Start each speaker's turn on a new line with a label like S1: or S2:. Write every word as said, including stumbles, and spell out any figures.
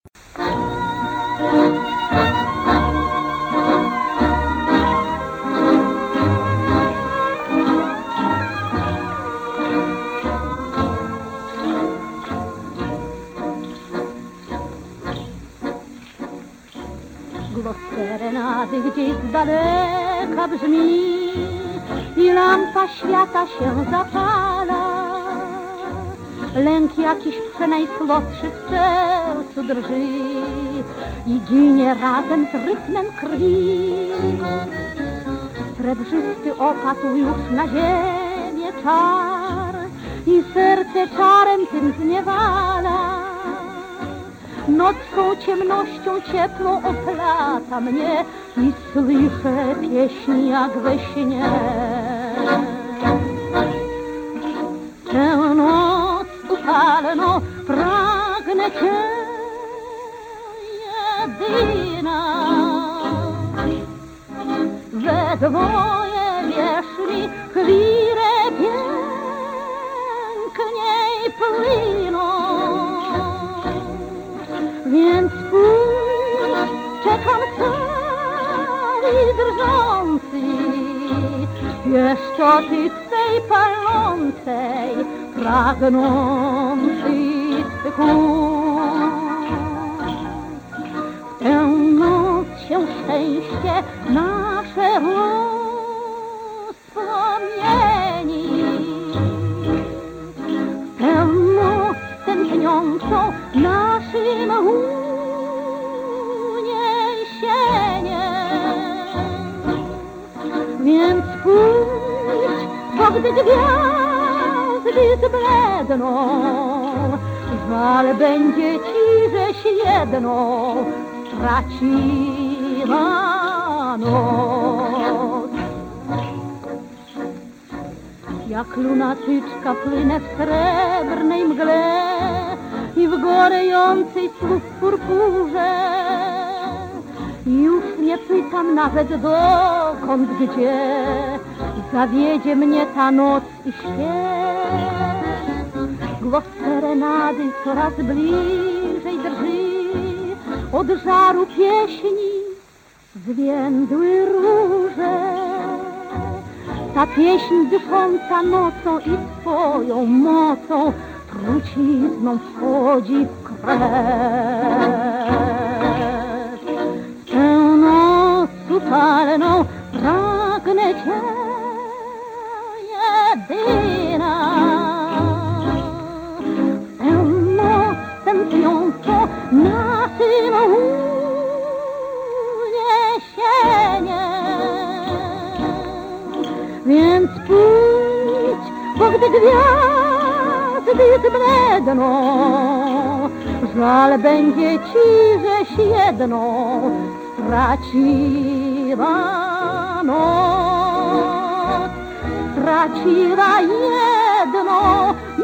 S1: Głos serenady gdzieś z daleka brzmi i lampa świata się zapala. Lęk jakiś przenajsłodszy w sercu drży i ginie razem z rytmem krwi. Srebrzysty opadł już na ziemię czar i serce czarem tym zniewala. Nocną ciemnością ciepłą oplata mnie i słyszę pieśni jak we śnie. Tę noc upalną pragnę Cię jedyna. We dwoje wierz mi chwile piękniej płyną. Więc pójdź, czekam cały drżący, wiesz to Ty twej palącej, pragnący tchu. W tę noc się szczęście nasze rozpłomieni. W tę noc tętniącą naszym uniesieniem. Więc pójdź, bo gdy gwiazdy zbledną, żal będzie Ci, żeś jedną straciła noc. Jak lunatyczka płynę w srebrnej mgle i w gorejącej słów purpurze. Już nie pytam nawet dokąd, gdzie zawiedzie mnie ta noc i śpiew. Głos serenady coraz bliżej drży, od żaru pieśni zwiędły róże. Ta pieśń dysząca nocą i swoją mocą trucizną wchodzi w krew. Tę noc upalną pragnę Cię jedyna. Tę noc tętniącą naszym uniesieniem. Więc pójdź, bo gdy gwiazdy zbledną, żal będzie Ci, żeś jedną straciła noc. Straciła jedną